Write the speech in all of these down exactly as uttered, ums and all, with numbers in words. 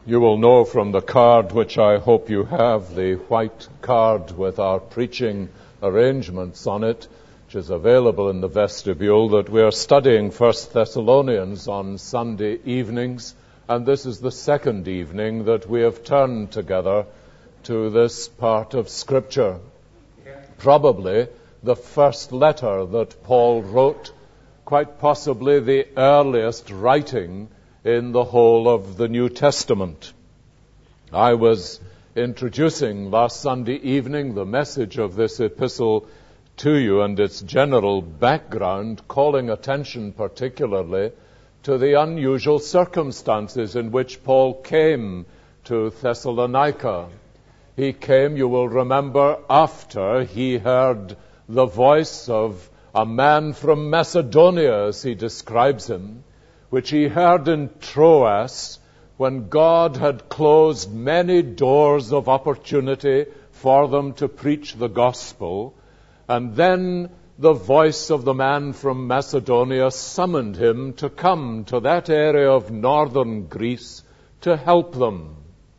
You will know from the card, which I hope you have, the white card with our preaching arrangements on it, which is available in the vestibule, that we are studying First Thessalonians on Sunday evenings, and this is the second evening that we have turned together to this part of Scripture. Probably the first letter that Paul wrote, quite possibly the earliest writing in the whole of the New Testament. I was introducing last Sunday evening the message of this epistle to you and its general background, calling attention particularly to the unusual circumstances in which Paul came to Thessalonica. He came, you will remember, after he heard the voice of a man from Macedonia, as he describes him, which he heard in Troas when God had closed many doors of opportunity for them to preach the gospel. And then the voice of the man from Macedonia summoned him to come to that area of northern Greece to help them.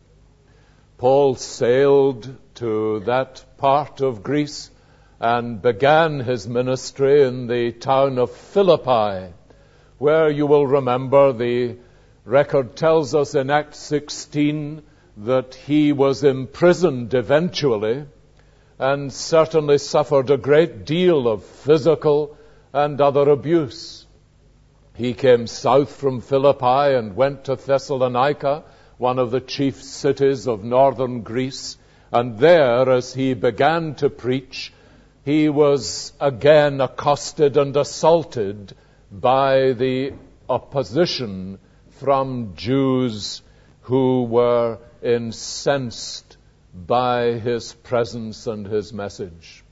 Paul sailed to that part of Greece and began his ministry in the town of Philippi, where you will remember the record tells us in Acts sixteen that he was imprisoned eventually and certainly suffered a great deal of physical and other abuse. He came south from Philippi and went to Thessalonica, one of the chief cities of northern Greece, and there, as he began to preach, he was again accosted and assaulted by the opposition from Jews who were incensed by his presence and his message.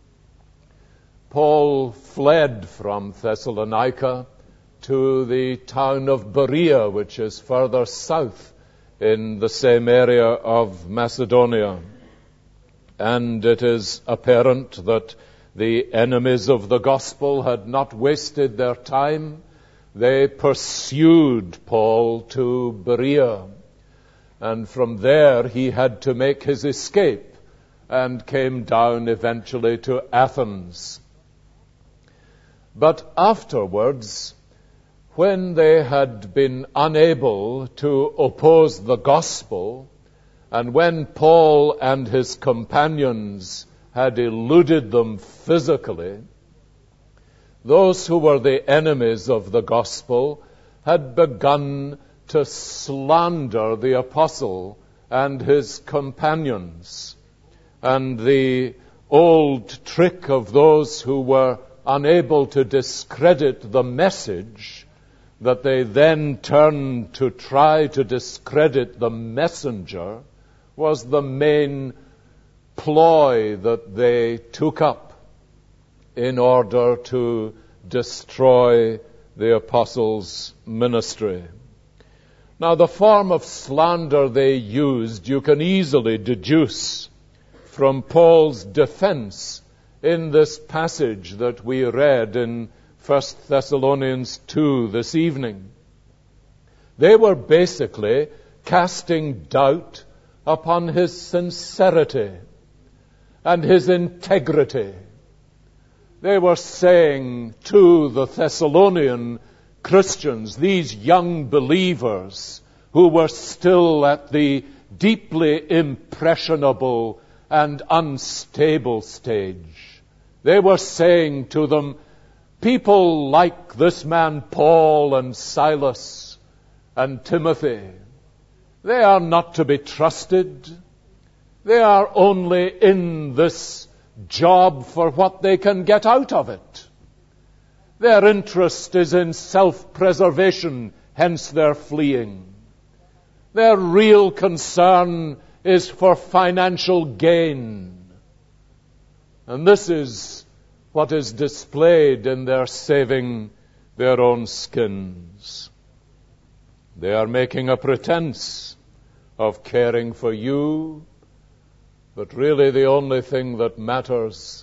Paul fled from Thessalonica to the town of Berea, which is further south in the same area of Macedonia. And it is apparent that the enemies of the gospel had not wasted their time. They pursued Paul to Berea, and from there he had to make his escape and came down eventually to Athens. But afterwards, when they had been unable to oppose the gospel, and when Paul and his companions had eluded them physically, those who were the enemies of the gospel had begun to slander the apostle and his companions. And the old trick of those who were unable to discredit the message, that they then turned to try to discredit the messenger, was the main ploy that they took up in order to destroy the apostles' ministry. Now, the form of slander they used, you can easily deduce from Paul's defense in this passage that we read in First Thessalonians two this evening. They were basically casting doubt upon his sincerity and his integrity. They were saying to the Thessalonian Christians, these young believers who were still at the deeply impressionable and unstable stage, they were saying to them, people like this man Paul and Silas and Timothy, they are not to be trusted. They are only in this job for what they can get out of it. Their interest is in self-preservation, hence their fleeing. Their real concern is for financial gain. And this is what is displayed in their saving their own skins. They are making a pretense of caring for you, but really the only thing that matters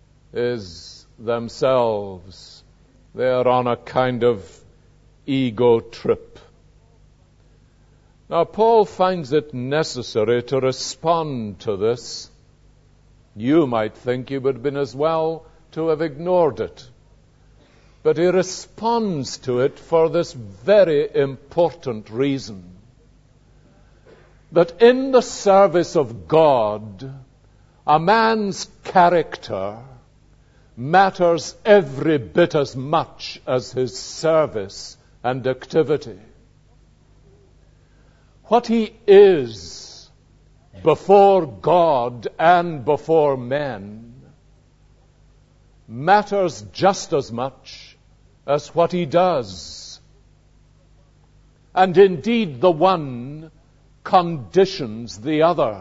is themselves. They are on a kind of ego trip. Now, Paul finds it necessary to respond to this. You might think he would have been as well to have ignored it. But he responds to it for this very important reason. That in the service of God, a man's character matters every bit as much as his service and activity. What he is before God and before men matters just as much as what he does. And indeed, the one conditions the other.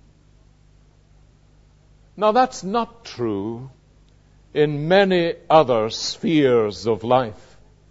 Now, that's not true in many other spheres of life.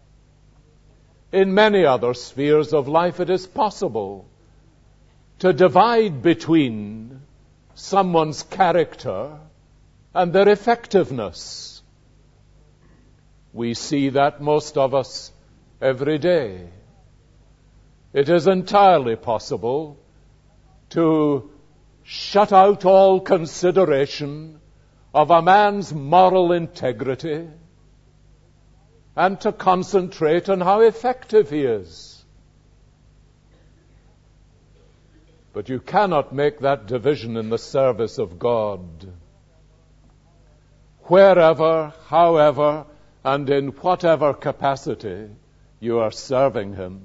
In many other spheres of life, it is possible to divide between someone's character and their effectiveness. We see that, most of us, every day. It is entirely possible to shut out all consideration of a man's moral integrity and to concentrate on how effective he is. But you cannot make that division in the service of God. Wherever, however, and in whatever capacity you are serving him,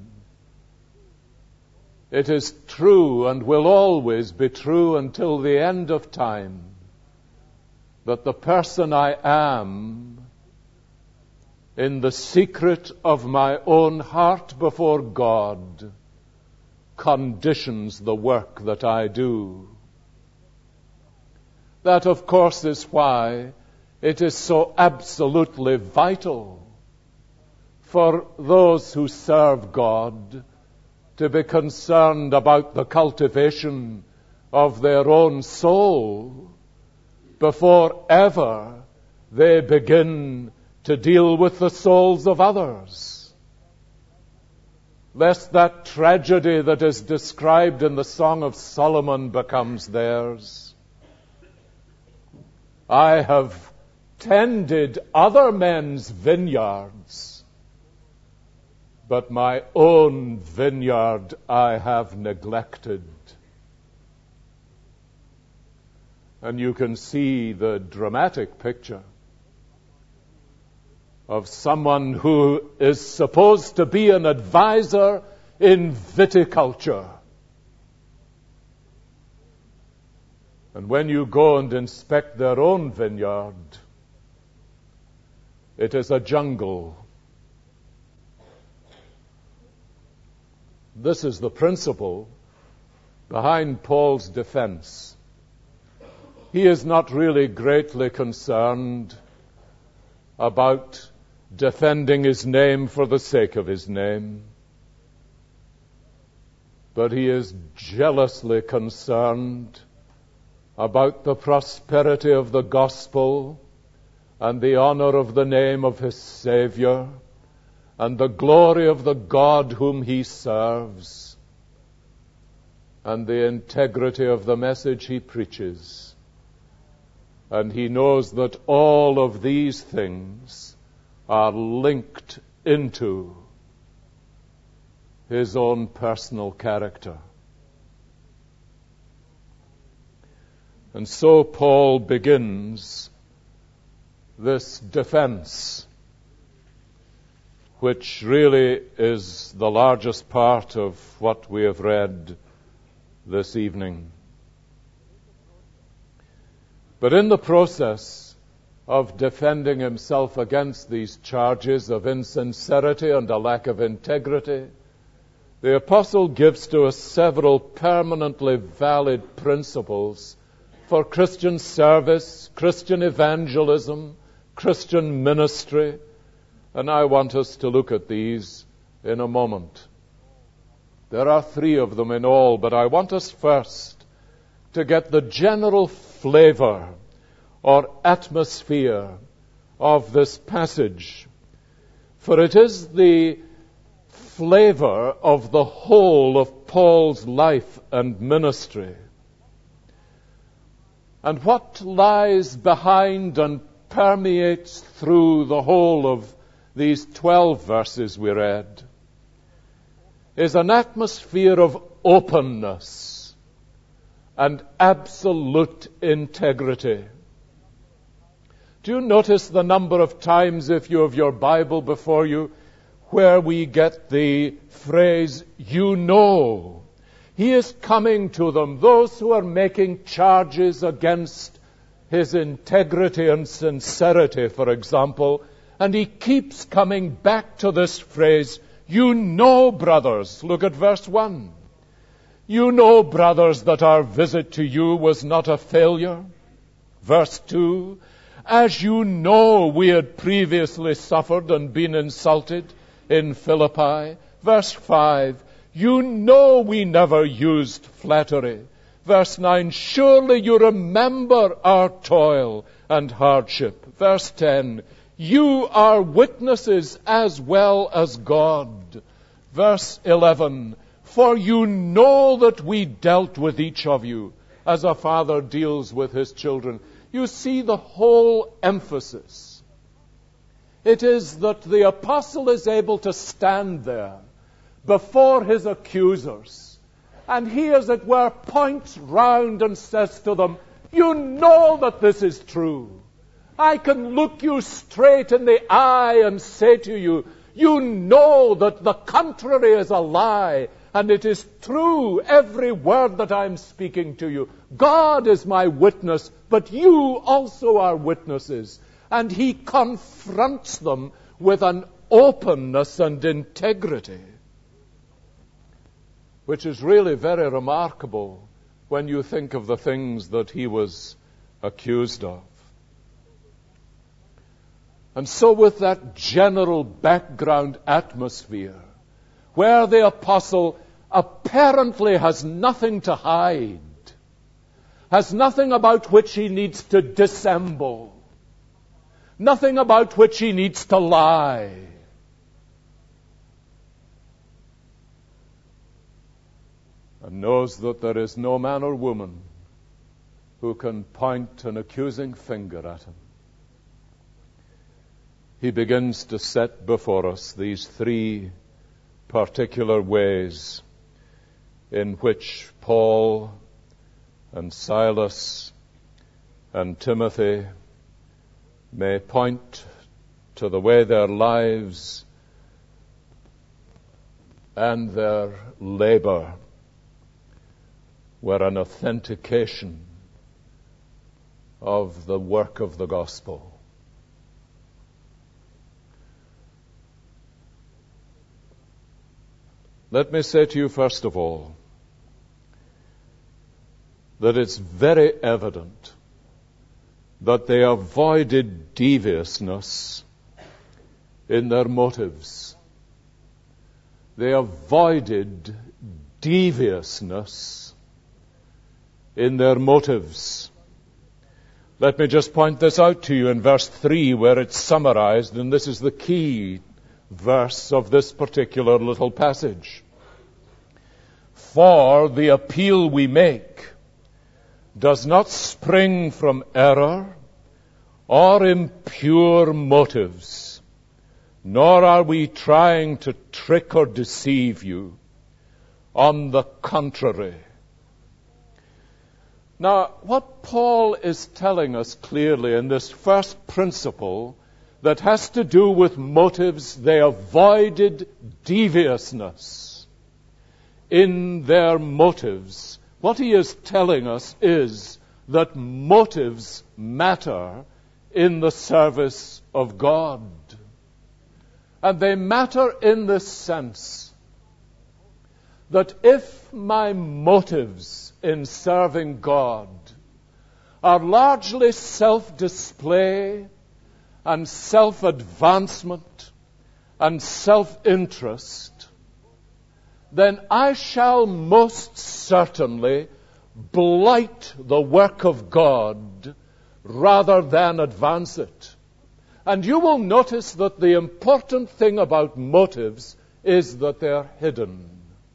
it is true and will always be true until the end of time that the person I am, in the secret of my own heart before God, conditions the work that I do. That, of course, is why it is so absolutely vital for those who serve God to be concerned about the cultivation of their own soul before ever they begin to deal with the souls of others, lest that tragedy that is described in the Song of Solomon becomes theirs. I have tended other men's vineyards, but my own vineyard I have neglected. And you can see the dramatic picture of someone who is supposed to be an advisor in viticulture. And when you go and inspect their own vineyard, it is a jungle. This is the principle behind Paul's defense. He is not really greatly concerned about defending his name for the sake of his name, but he is jealously concerned about the prosperity of the gospel and the honor of the name of his Savior and the glory of the God whom he serves and the integrity of the message he preaches. And he knows that all of these things are linked into his own personal character. And so Paul begins this defense, which really is the largest part of what we have read this evening. But in the process of defending himself against these charges of insincerity and a lack of integrity, the apostle gives to us several permanently valid principles for Christian service, Christian evangelism, Christian ministry, and I want us to look at these in a moment. There are three of them in all, but I want us first to get the general flavor or atmosphere of this passage. For it is the flavor of the whole of Paul's life and ministry. And what lies behind and permeates through the whole of these twelve verses we read is an atmosphere of openness and absolute integrity. Do you notice the number of times, if you have your Bible before you, where we get the phrase, you know? He is coming to them, those who are making charges against his integrity and sincerity, for example, and he keeps coming back to this phrase, you know, brothers. Look at verse one. You know, brothers, that our visit to you was not a failure. Verse two. As you know, we had previously suffered and been insulted in Philippi. Verse five. You know we never used flattery. Verse nine. Surely you remember our toil and hardship. Verse ten. You are witnesses as well as God. Verse eleven. For you know that we dealt with each of you as a father deals with his children. You see the whole emphasis. It is that the apostle is able to stand there before his accusers, and he, as it were, points round and says to them, you know that this is true. I can look you straight in the eye and say to you, you know that the contrary is a lie, and it is true, every word that I'm speaking to you. God is my witness, but you also are witnesses. And he confronts them with an openness and integrity, which is really very remarkable when you think of the things that he was accused of. And so with that general background atmosphere, where the apostle apparently has nothing to hide, has nothing about which he needs to dissemble, nothing about which he needs to lie, and knows that there is no man or woman who can point an accusing finger at him, he begins to set before us these three particular ways in which Paul and Silas and Timothy may point to the way their lives and their labor were an authentication of the work of the gospel. Let me say to you, first of all, that it's very evident that they avoided deviousness in their motives. They avoided deviousness in their motives. Let me just point this out to you in verse three, where it's summarized, and this is the key verse of this particular little passage. For the appeal we make does not spring from error or impure motives, nor are we trying to trick or deceive you. On the contrary. Now, what Paul is telling us clearly in this first principle that has to do with motives, they avoided deviousness in their motives. What he is telling us is that motives matter in the service of God. And they matter in this sense that if my motives in serving God are largely self-display and self-advancement and self-interest, then I shall most certainly blight the work of God rather than advance it. And you will notice that the important thing about motives is that they're hidden.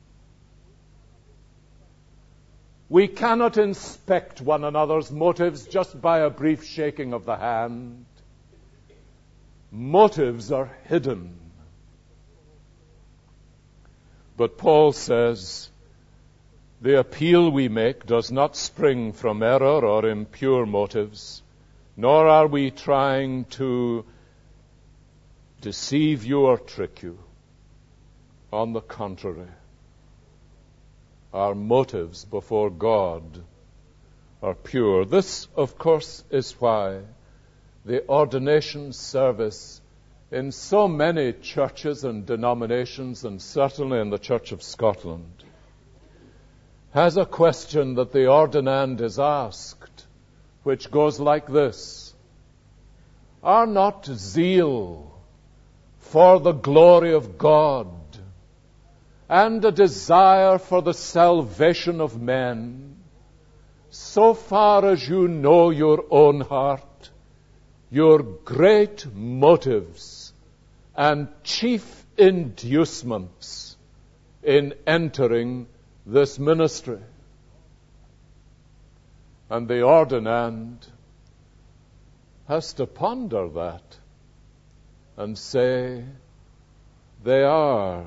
We cannot inspect one another's motives just by a brief shaking of the hand. Motives are hidden. But Paul says, the appeal we make does not spring from error or impure motives, nor are we trying to deceive you or trick you. On the contrary, our motives before God are pure. This, of course, is why the ordination service in so many churches and denominations, and certainly in the Church of Scotland, has a question that the ordinand is asked, which goes like this: are not zeal for the glory of God and a desire for the salvation of men, so far as you know your own heart, your great motives and chief inducements in entering this ministry? And the ordinand has to ponder that and say, they are.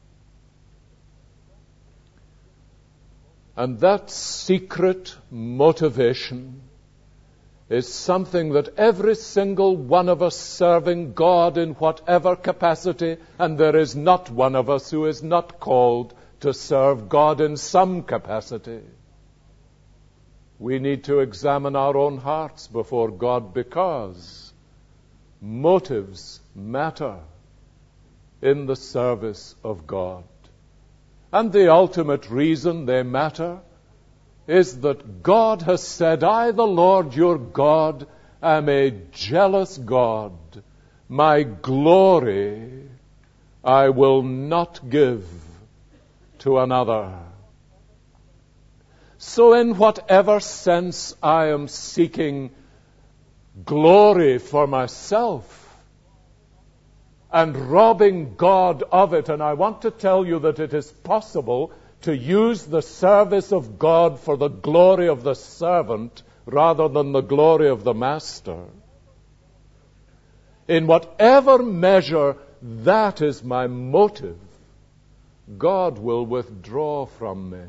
And that secret motivation is something that every single one of us serving God in whatever capacity, and there is not one of us who is not called to serve God in some capacity, we need to examine our own hearts before God, because motives matter in the service of God. And the ultimate reason they matter is that God has said, I, the Lord your God, am a jealous God. My glory I will not give to another. So in whatever sense I am seeking glory for myself and robbing God of it, and I want to tell you that it is possible to use the service of God for the glory of the servant rather than the glory of the master. In whatever measure that is my motive, God will withdraw from me,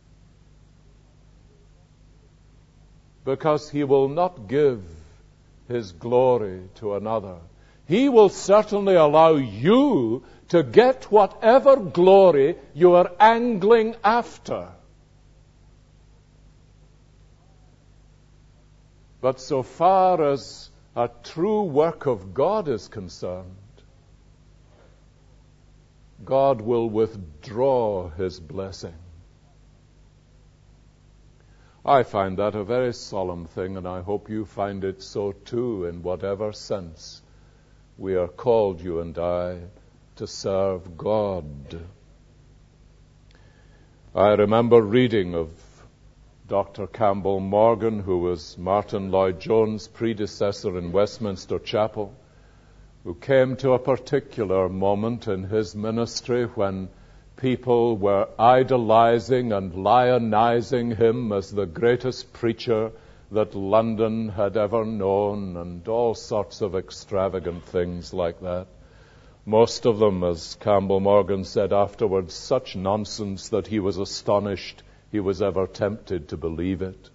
because he will not give his glory to another. He will certainly allow you to get whatever glory you are angling after. But so far as a true work of God is concerned, God will withdraw his blessing. I find that a very solemn thing, and I hope you find it so too, in whatever sense we are called, you and I, to serve God. I remember reading of Doctor Campbell Morgan, who was Martin Lloyd-Jones' predecessor in Westminster Chapel, who came to a particular moment in his ministry when people were idolizing and lionizing him as the greatest preacher that London had ever known, and all sorts of extravagant things like that. Most of them, as Campbell Morgan said afterwards, such nonsense that he was astonished he was ever tempted to believe it.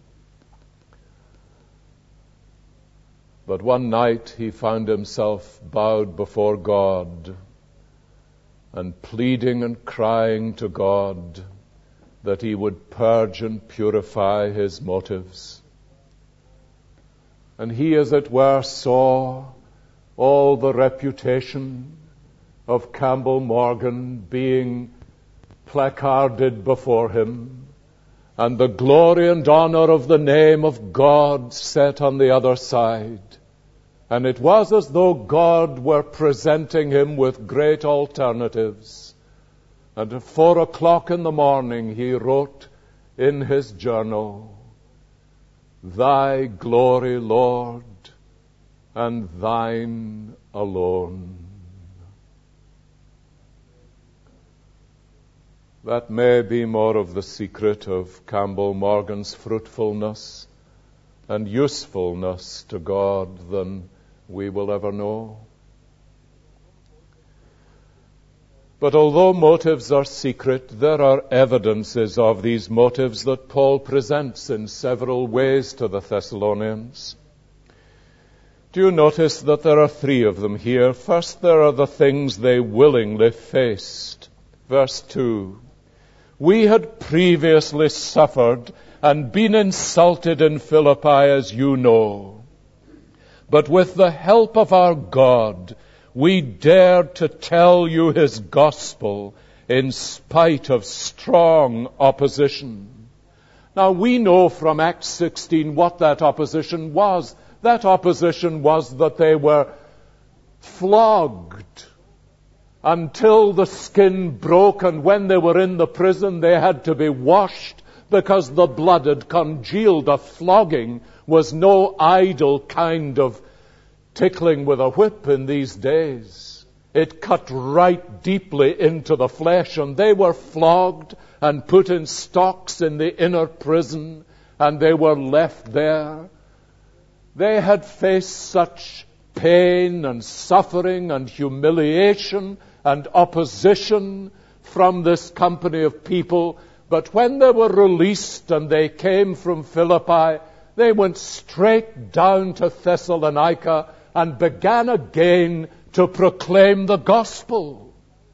But one night he found himself bowed before God and pleading and crying to God that he would purge and purify his motives. And he, as it were, saw all the reputation of Campbell Morgan being placarded before him, and the glory and honor of the name of God set on the other side. And it was as though God were presenting him with great alternatives. And at four o'clock in the morning he wrote in his journal, Thy glory, Lord, and thine alone. That may be more of the secret of Campbell Morgan's fruitfulness and usefulness to God than we will ever know. But although motives are secret, there are evidences of these motives that Paul presents in several ways to the Thessalonians. Do you notice that there are three of them here? First, there are the things they willingly faced. Verse two, we had previously suffered and been insulted in Philippi, as you know. But with the help of our God, we dared to tell you his gospel in spite of strong opposition. Now we know from Acts sixteen what that opposition was. That opposition was that they were flogged until the skin broke, and when they were in the prison they had to be washed because the blood had congealed. A flogging was no idle kind of tickling with a whip in these days. It cut right deeply into the flesh, and they were flogged and put in stocks in the inner prison, and they were left there. They had faced such pain and suffering and humiliation and opposition from this company of people, but when they were released and they came from Philippi, they went straight down to Thessalonica and began again to proclaim the gospel.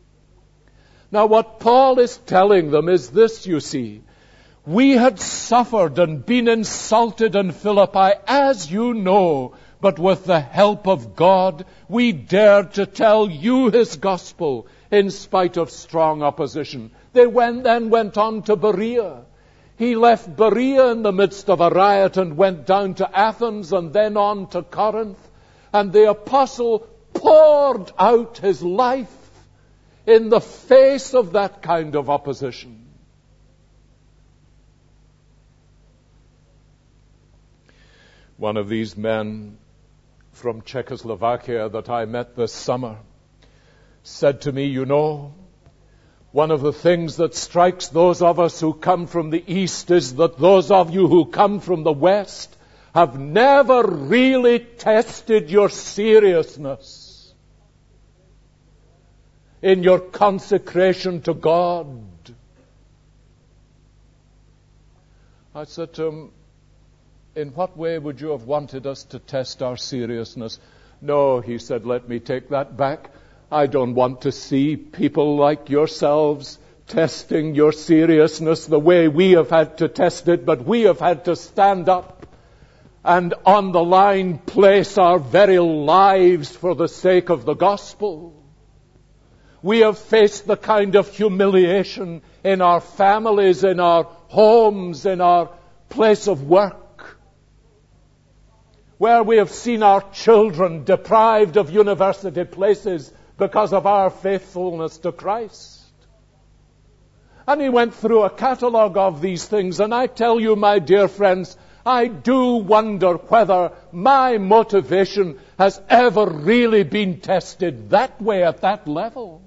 Now what Paul is telling them is this, you see. We had suffered and been insulted in Philippi, as you know, but with the help of God, we dared to tell you his gospel in spite of strong opposition. They went, then went on to Berea. He left Berea in the midst of a riot and went down to Athens and then on to Corinth. And the apostle poured out his life in the face of that kind of opposition. One of these men from Czechoslovakia that I met this summer said to me, you know, one of the things that strikes those of us who come from the East is that those of you who come from the West have never really tested your seriousness in your consecration to God. I said to him, in what way would you have wanted us to test our seriousness? No, he said, let me take that back. I don't want to see people like yourselves testing your seriousness the way we have had to test it, but we have had to stand up and on the line place our very lives for the sake of the gospel. We have faced the kind of humiliation in our families, in our homes, in our place of work, where we have seen our children deprived of university places because of our faithfulness to Christ. And he went through a catalogue of these things, and I tell you, my dear friends, I do wonder whether my motivation has ever really been tested that way, at that level.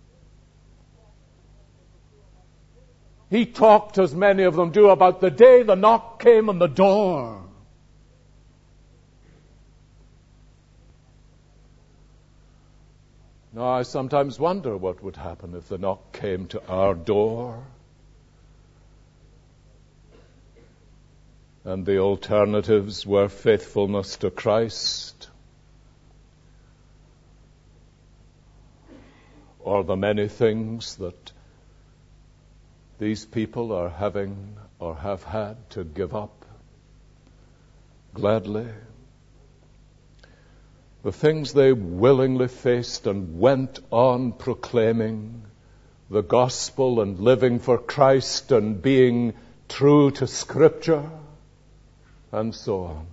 He talked, as many of them do, about the day the knock came on the door. Now, I sometimes wonder what would happen if the knock came to our door and the alternatives were faithfulness to Christ or the many things that these people are having or have had to give up gladly. The things they willingly faced and went on proclaiming the gospel and living for Christ and being true to Scripture and so on.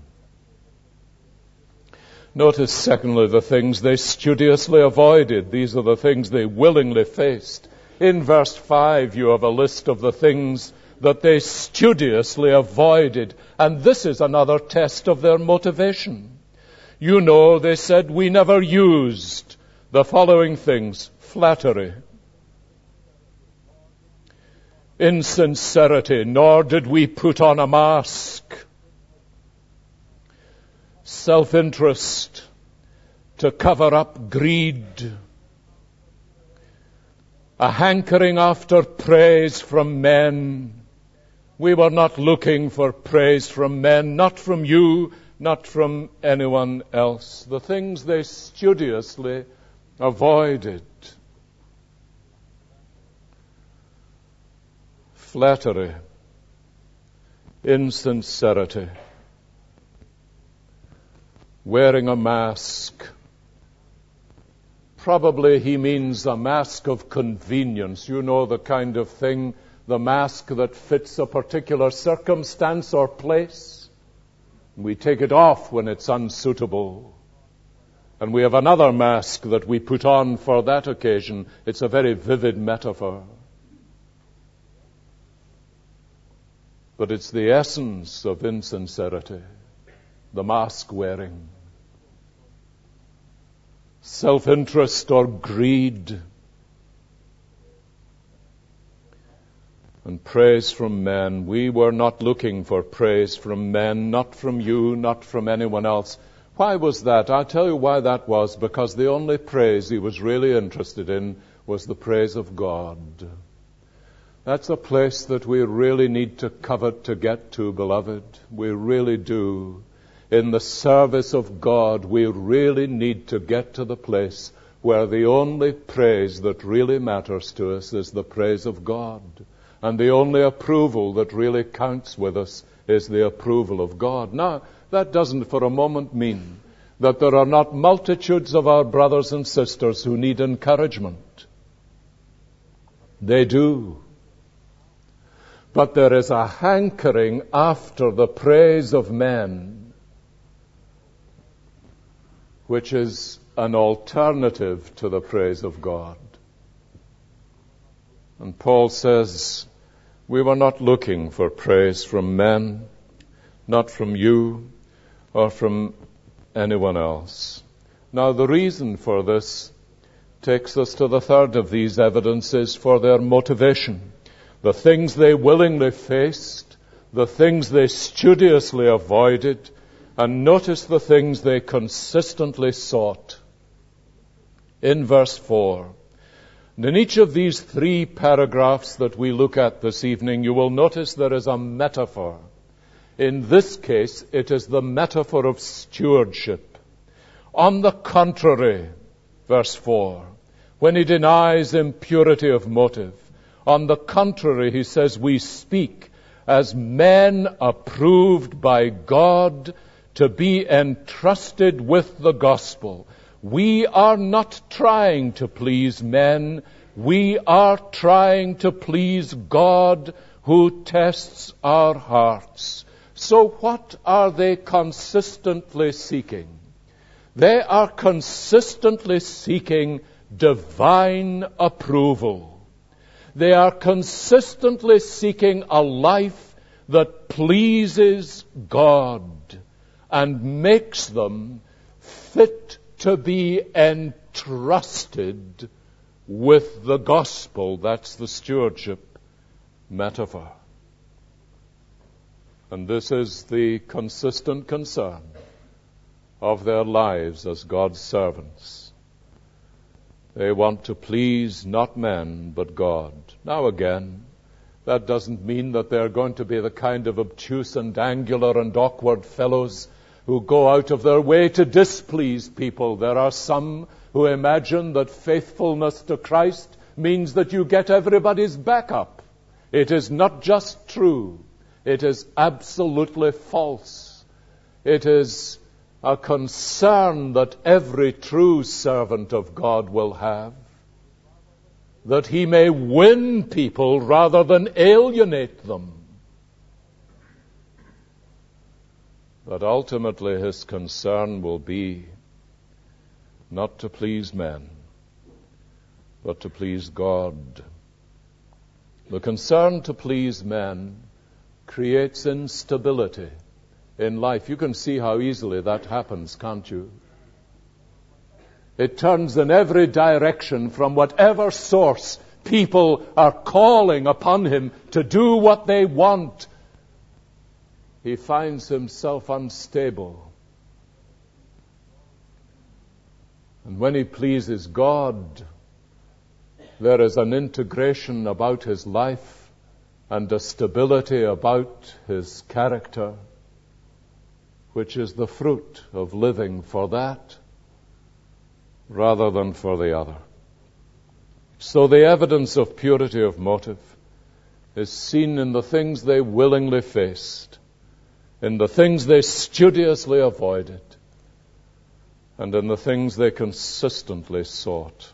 Notice, secondly, the things they studiously avoided. These are the things they willingly faced. In verse five, you have a list of the things that they studiously avoided. And this is another test of their motivation. You know, they said, we never used the following things: flattery, insincerity, nor did we put on a mask. Self-interest to cover up greed. A hankering after praise from men. We were not looking for praise from men, not from you, not from anyone else. The things they studiously avoided. Flattery, insincerity, wearing a mask. Probably he means a mask of convenience. You know, the kind of thing, the mask that fits a particular circumstance or place. We take it off when it's unsuitable. And we have another mask that we put on for that occasion. It's a very vivid metaphor. But it's the essence of insincerity, the mask wearing. Self-interest or greed. And praise from men. We were not looking for praise from men, not from you, not from anyone else. Why was that? I'll tell you why that was. Because the only praise he was really interested in was the praise of God. That's a place that we really need to covet to get to, beloved. We really do. In the service of God, we really need to get to the place where the only praise that really matters to us is the praise of God. And the only approval that really counts with us is the approval of God. Now, that doesn't for a moment mean that there are not multitudes of our brothers and sisters who need encouragement. They do. But there is a hankering after the praise of men, which is an alternative to the praise of God. And Paul says, we were not looking for praise from men, not from you or from anyone else. Now, the reason for this takes us to the third of these evidences for their motivation. The things they willingly faced, the things they studiously avoided, and notice the things they consistently sought. In verse four, and in each of these three paragraphs that we look at this evening, you will notice there is a metaphor. In this case, it is the metaphor of stewardship. On the contrary, verse four, when he denies impurity of motive, on the contrary, he says, we speak as men approved by God to be entrusted with the gospel. We are not trying to please men. We are trying to please God who tests our hearts. So what are they consistently seeking? They are consistently seeking divine approval. They are consistently seeking a life that pleases God and makes them fit to be entrusted with the gospel. That's the stewardship metaphor. And this is the consistent concern of their lives as God's servants. They want to please not men, but God. Now again, that doesn't mean that they're going to be the kind of obtuse and angular and awkward fellows who go out of their way to displease people. There are some who imagine that faithfulness to Christ means that you get everybody's back up. It is not just true. It is absolutely false. It is a concern that every true servant of God will have, that he may win people rather than alienate them. But ultimately his concern will be not to please men, but to please God. The concern to please men creates instability in life. You can see how easily that happens, can't you? It turns in every direction from whatever source people are calling upon him to do what they want, he finds himself unstable. And when he pleases God, there is an integration about his life and a stability about his character, which is the fruit of living for that rather than for the other. So the evidence of purity of motive is seen in the things they willingly faced, in the things they studiously avoided, and in the things they consistently sought.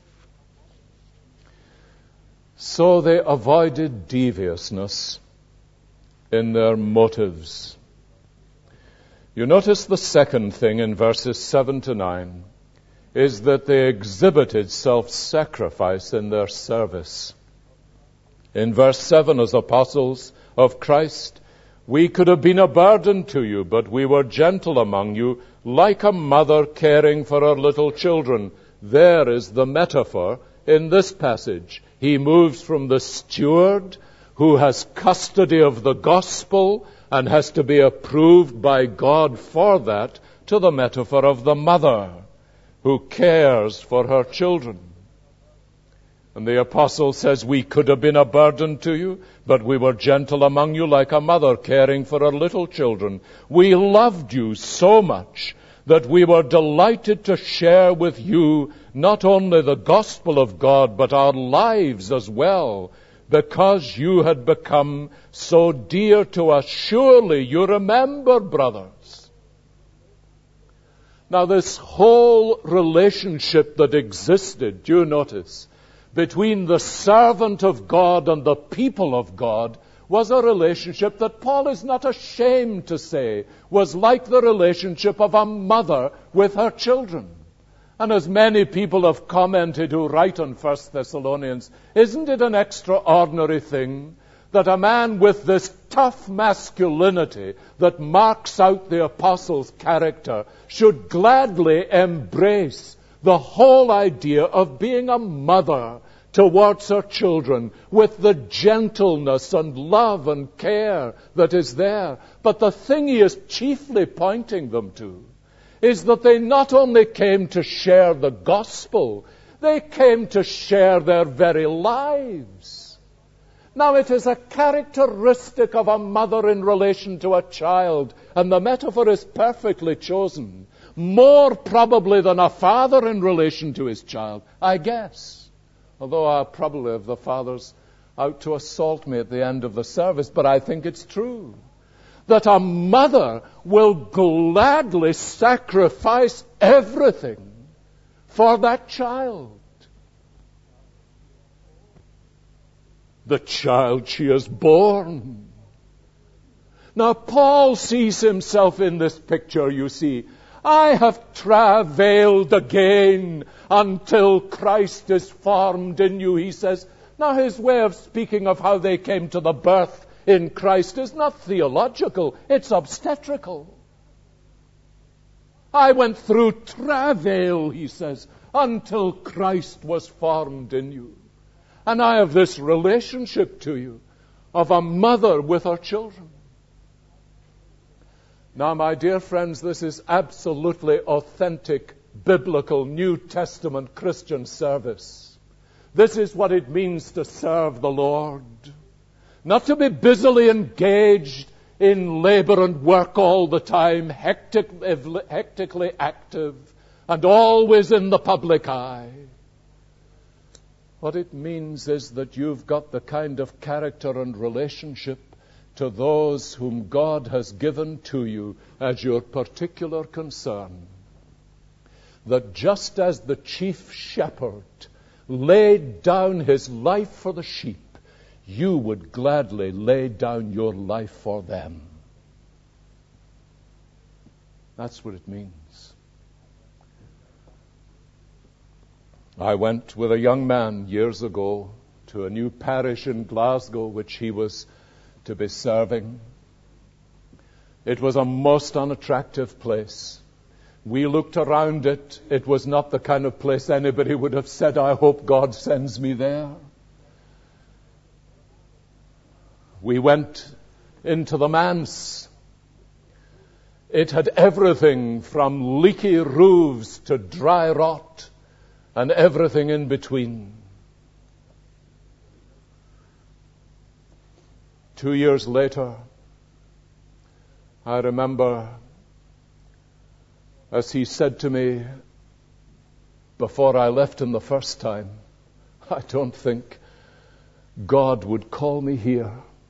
So they avoided deviousness in their motives. You notice the second thing in verses seven to nine is that they exhibited self-sacrifice in their service. In verse seven, as apostles of Christ, we could have been a burden to you, but we were gentle among you, like a mother caring for her little children. There is the metaphor in this passage. He moves from the steward who has custody of the gospel and has to be approved by God for that, to the metaphor of the mother who cares for her children. And the apostle says, we could have been a burden to you, but we were gentle among you like a mother caring for her little children. We loved you so much that we were delighted to share with you not only the gospel of God, but our lives as well, because you had become so dear to us. Surely you remember, brothers. Now, this whole relationship that existed, do you notice, between the servant of God and the people of God was a relationship that Paul is not ashamed to say was like the relationship of a mother with her children. And as many people have commented who write on First Thessalonians, isn't it an extraordinary thing that a man with this tough masculinity that marks out the apostle's character should gladly embrace the whole idea of being a mother towards her children with the gentleness and love and care that is there. But the thing he is chiefly pointing them to is that they not only came to share the gospel, they came to share their very lives. Now, it is a characteristic of a mother in relation to a child, and the metaphor is perfectly chosen, more probably than a father in relation to his child, I guess. Although I'll probably have the fathers out to assault me at the end of the service, but I think it's true that a mother will gladly sacrifice everything for that child. The child she has born. Now, Paul sees himself in this picture, you see. I have travailed again until Christ is formed in you, he says. Now, his way of speaking of how they came to the birth in Christ is not theological, it's obstetrical. I went through travail, he says, until Christ was formed in you. And I have this relationship to you of a mother with her children. Now, my dear friends, this is absolutely authentic, biblical, New Testament Christian service. This is what it means to serve the Lord. Not to be busily engaged in labor and work all the time, hectic, hectically active, and always in the public eye. What it means is that you've got the kind of character and relationship to those whom God has given to you as your particular concern. That just as the chief shepherd laid down his life for the sheep, you would gladly lay down your life for them. That's what it means. I went with a young man years ago to a new parish in Glasgow which he was to be serving. It was a most unattractive place. We looked around it. It was not the kind of place anybody would have said, I hope God sends me there. We went into the manse. It had everything from leaky roofs to dry rot and everything in between. Two years later, I remember as he said to me before I left him the first time, I don't think God would call me here.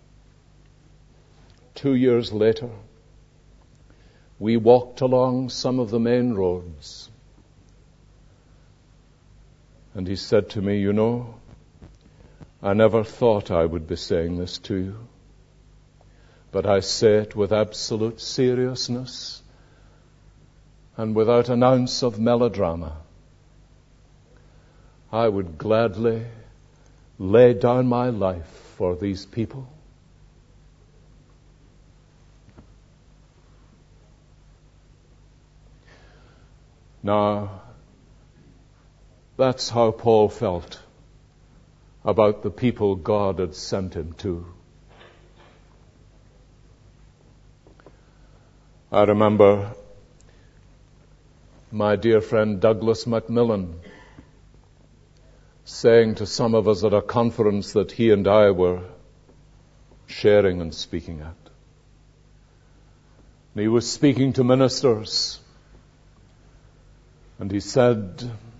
Two years later, we walked along some of the main roads. And he said to me, you know, I never thought I would be saying this to you, but I say it with absolute seriousness and without an ounce of melodrama. I would gladly lay down my life for these people. Now, that's how Paul felt about the people God had sent him to. I remember my dear friend Douglas Macmillan saying to some of us at a conference that he and I were sharing and speaking at. And he was speaking to ministers, and he said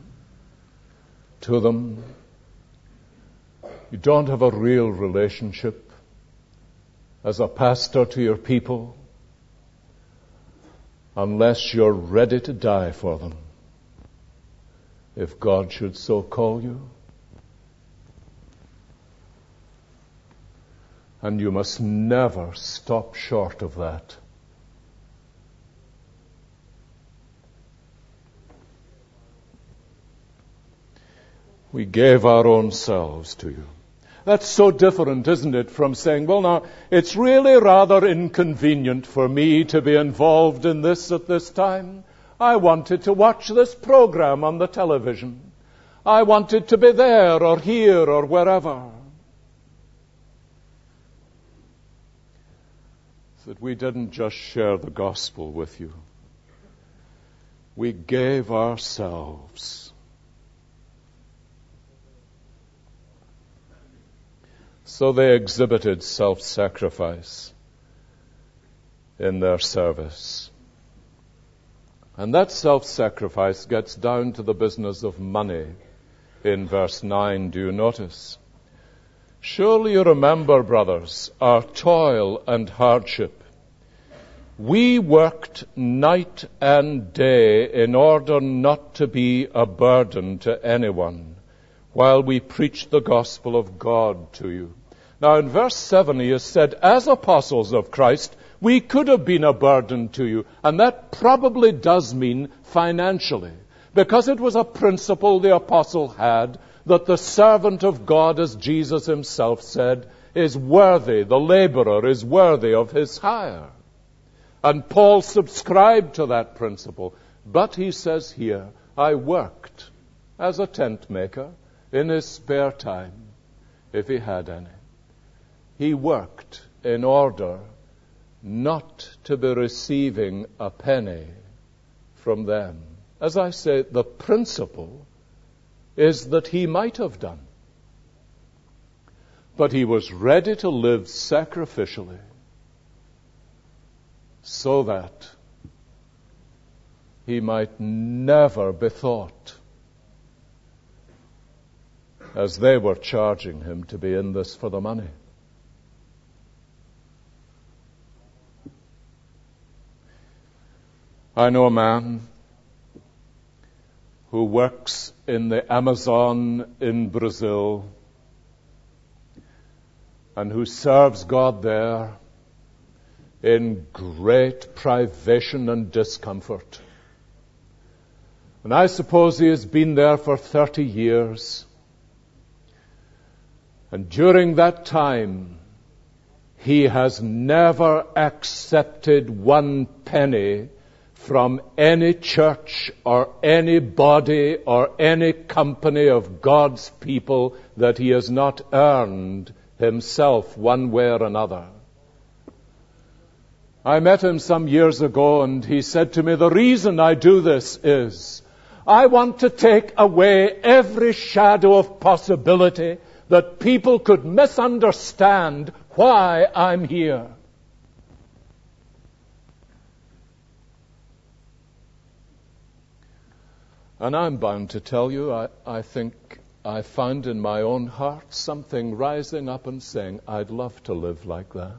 to them, you don't have a real relationship as a pastor to your people unless you're ready to die for them, if God should so call you. And you must never stop short of that. We gave our own selves to you. That's so different, isn't it, from saying, well, now, it's really rather inconvenient for me to be involved in this at this time. I wanted to watch this program on the television. I wanted to be there or here or wherever. That we didn't just share the gospel with you. We gave ourselves. So they exhibited self-sacrifice in their service. And that self-sacrifice gets down to the business of money in verse nine. Do you notice? Surely you remember, brothers, our toil and hardship. We worked night and day in order not to be a burden to anyone while we preached the gospel of God to you. Now in verse seven he has said, as apostles of Christ, we could have been a burden to you. And that probably does mean financially, because it was a principle the apostle had, that the servant of God, as Jesus himself said, is worthy, the laborer is worthy of his hire. And Paul subscribed to that principle. But he says here, I worked as a tent maker in his spare time, if he had any. He worked in order not to be receiving a penny from them. As I say, the principle is that he might have done. But he was ready to live sacrificially so that he might never be thought, as they were charging him, to be in this for the money. I know a man who works in the Amazon in Brazil and who serves God there in great privation and discomfort. And I suppose he has been there for thirty years. And during that time, he has never accepted one penny from any church or any body or any company of God's people that he has not earned himself one way or another. I met him some years ago, and he said to me, the reason I do this is I want to take away every shadow of possibility that people could misunderstand why I'm here. And I'm bound to tell you, I, I think I found in my own heart something rising up and saying, I'd love to live like that.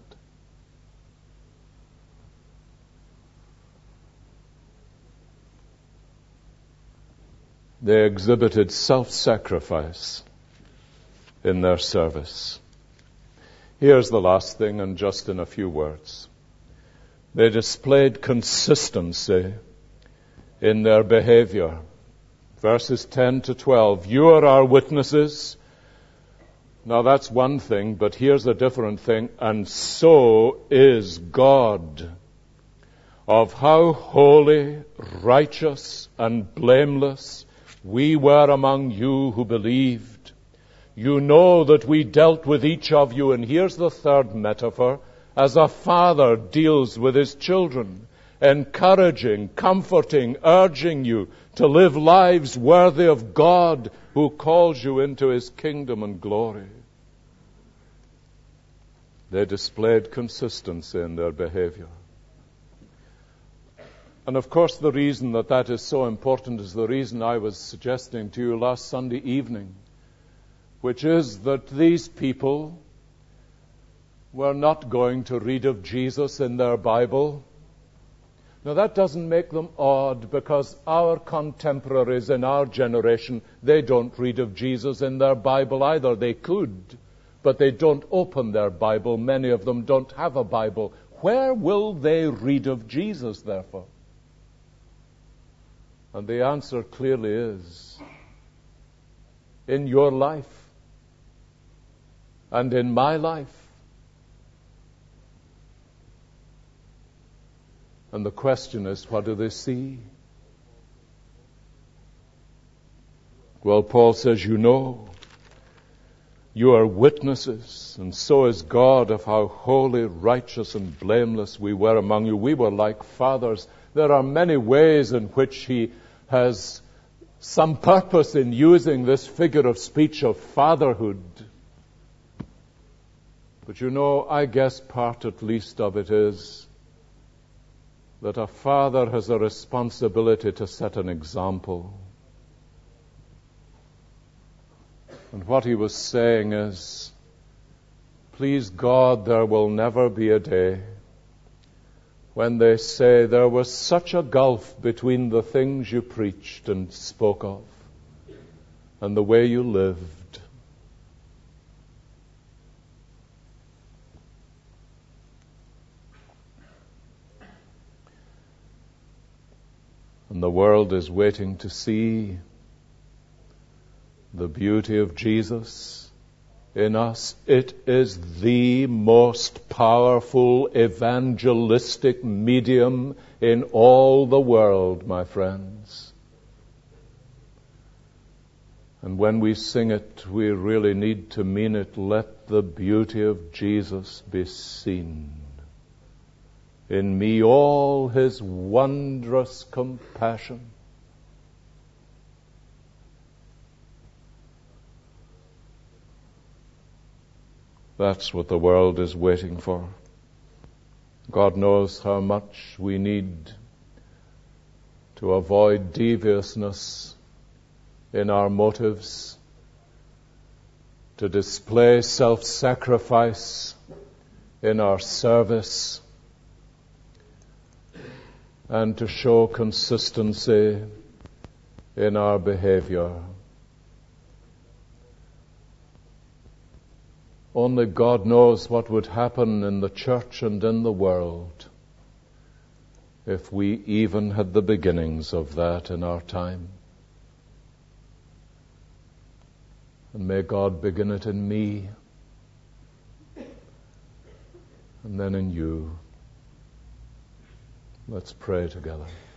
They exhibited self-sacrifice in their service. Here's the last thing, and just in a few words. They displayed consistency in their behavior. Verses ten to twelve, you are our witnesses. Now that's one thing, but here's a different thing. And so is God, of how holy, righteous, and blameless we were among you who believed. You know that we dealt with each of you, and here's the third metaphor, as a father deals with his children, encouraging, comforting, urging you to live lives worthy of God who calls you into his kingdom and glory. They displayed consistency in their behavior. And of course the reason that that is so important is the reason I was suggesting to you last Sunday evening, which is that these people were not going to read of Jesus in their Bible. Now that doesn't make them odd, because our contemporaries in our generation, they don't read of Jesus in their Bible either. They could, but they don't open their Bible. Many of them don't have a Bible. Where will they read of Jesus, therefore? And the answer clearly is, in your life and in my life. And the question is, what do they see? Well, Paul says, you know, you are witnesses, and so is God, of how holy, righteous, and blameless we were among you. We were like fathers. There are many ways in which he has some purpose in using this figure of speech of fatherhood. But you know, I guess part at least of it is that a father has a responsibility to set an example. And what he was saying is, please God, there will never be a day when they say there was such a gulf between the things you preached and spoke of and the way you lived. And the world is waiting to see the beauty of Jesus in us. It is the most powerful evangelistic medium in all the world, my friends. And when we sing it, we really need to mean it. Let the beauty of Jesus be seen. In me all his wondrous compassion. That's what the world is waiting for. God knows how much we need to avoid deviousness in our motives, to display self-sacrifice in our service, and to show consistency in our behavior. Only God knows what would happen in the church and in the world if we even had the beginnings of that in our time. And may God begin it in me, and then in you. Let's pray together.